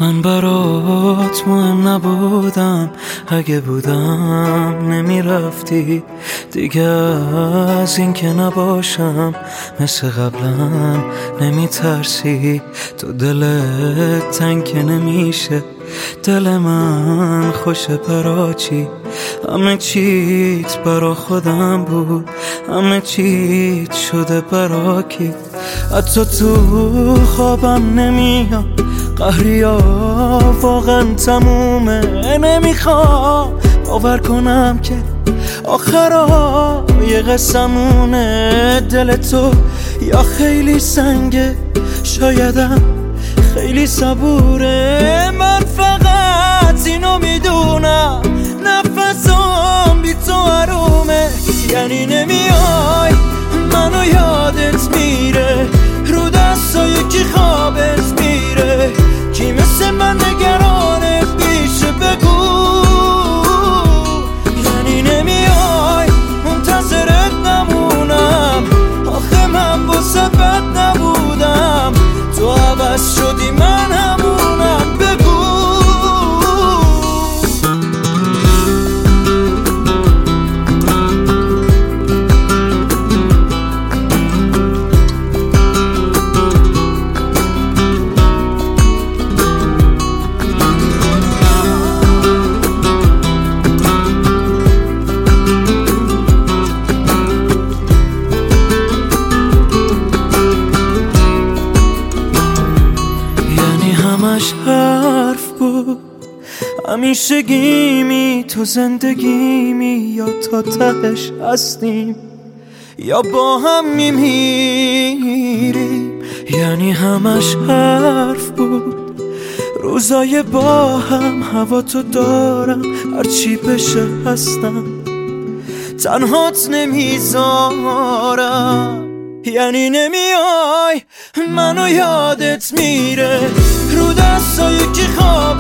من برات مهم نبودم، اگه بودم نمیرفتی دیگه. از این که نباشم مثل قبلا نمیترسی. تو دلت تنگ که نمیشه، دل من خوشه برا چی؟ همه چیت برا خودم بود، همه چیت شده برا کی؟ حتی تو خوابم نمیاد، قهریا واقعا تمومه. نمیخوام باور کنم که آخرای قصمونه. دل تو یا خیلی سنگه، شایدم خیلی صبوره. من فقط اینو میدونم، نفسم بی تو حرومه. یعنی نمیای منو یادت میره، رو دستای کی خوابت میره؟ کی مثل من نگرانه پیشه بگو. یعنی نمیای منتظرت نمونم، آخه من واسه بد نبودم. تو عوض شدی من همونم، بگو. همش حرف بود، همیشه گیمی تو زندگیمی، یا تا تهش هستیم یا با هم میمیریم. یعنی همش حرف بود، روزای با هم هوا تو دارم، هرچی بشه هستم، تنهات نمیذارم. یعنی نمیای منو یادت میره، رو دستای کی خواب